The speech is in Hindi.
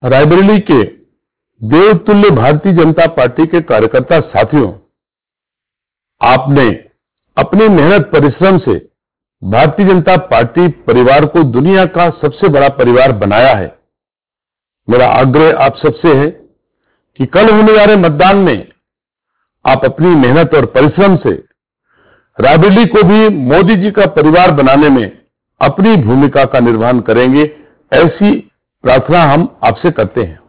रायबरेली के देवतुल्य भारतीय जनता पार्टी के कार्यकर्ता साथियों, आपने अपनी मेहनत परिश्रम से भारतीय जनता पार्टी परिवार को दुनिया का सबसे बड़ा परिवार बनाया है। मेरा आग्रह आप सबसे है कि कल होने जा रहे मतदान में आप अपनी मेहनत और परिश्रम से रायबरेली को भी मोदी जी का परिवार बनाने में अपनी भूमिका का निर्वहन करेंगे, ऐसी प्रार्थना हम आपसे करते हैं।